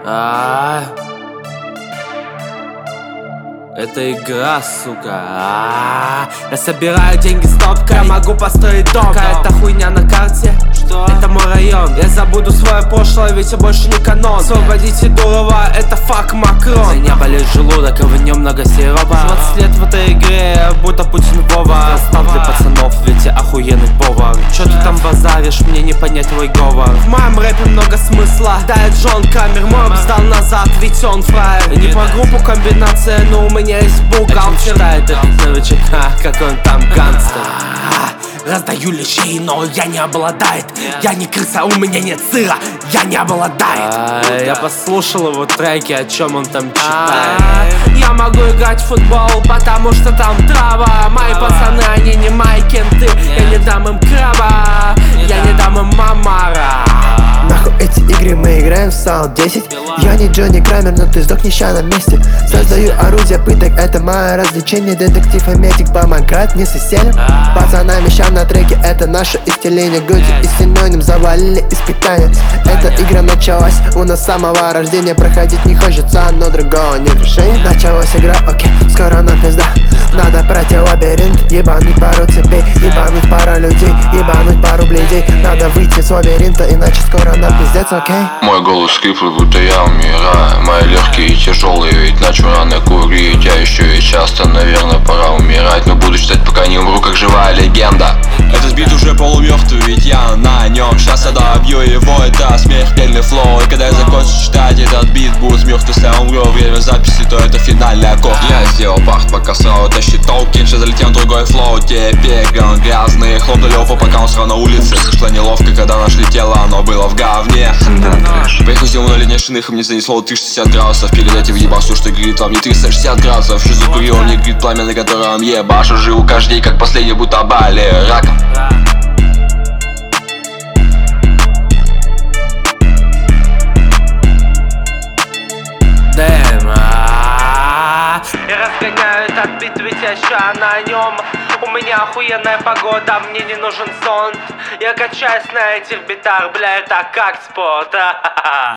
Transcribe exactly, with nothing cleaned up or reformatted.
А, это игра, сука. А, я собираю деньги стопкой, я могу построить дом. Какая-то хуйня на карте, что? Это мой район. Я забуду свое прошлое, ведь я больше не канон. Освободите Дурова, это фак Макрон. За меня болит желудок, и в нем много сиропа. двадцать лет в этой игре, будто Путин Вова. Остав для пацанов, ведь я охуенный повар. Чё ты там базаришь, мне не понять твой говор. В моем рэпе много смысла, да, Джон Камер. Мой сдал назад, ведь он фраер. Не по группу комбинация, но у меня есть бухгалтер. Читает этот новичок, какой он там гангстер. Раздаю лещей, но я не обладает. Я не крыса, у меня нет сыра, я не обладает. А, я послушал его треки, о чем он там читает. Я могу играть в футбол, потому что там трава. Мои пацаны, они не мои кенты. Я не дам им краба, я не дам им мамара. Нахуй эти игры, мы играем в Саунд десять. Я не Джонни Крамер, но ты сдохнешь ща на месте. Создаю орудие пыток, это мое развлечение. Детектив и медик помогают мне с весельем. Пацанами ща на треке, это наше исцеление. Гуди и синоним завалили испытания. Эта игра началась у нас с самого рождения. Проходить не хочется, но другого нет решения. Началась игра, окей, скоро нам пизда. Надо пройти лабиринт, ебануть пару цепей, ебануть пару людей, ебануть пару бледей. Надо выйти с лабиринта, иначе скоро нам пиздец, окей. Мой голос скриплет, будто я умираю. Мои легкие тяжелые, ведь начал рано курить. Я еще и часто, наверное, пора умирать. Но буду читать, пока не умру, как живая легенда. Этот бит уже полумертвый, ведь я на нем. Сейчас я добью его, это смертельный флоу. И когда я закончу читать этот бит, будет мертв, если я умру. Время записи, то это финальный аккорд. Я сделал парт, пока сразу тащит толкин. Сейчас залетел другой флоу, теперь он грязный. Хлопнули его, пока он сразу на улице. Вышло неловко, когда нашли тело, оно было в говне. Приехал зиму на ледяных шинах, и мне занесло триста шестьдесят градусов. Перед этим въебал все, что грит вам не триста шестьдесят градусов. Что закурил, мне грит пламя, на котором ебашу. Живу каждый день, как последний, будто болею раком. Дэм, я разгоняю этот бит, ведь я ща на нем. У меня охуенная погода, мне не нужен сон. Я качаюсь на этих битах, бля, это как спорт.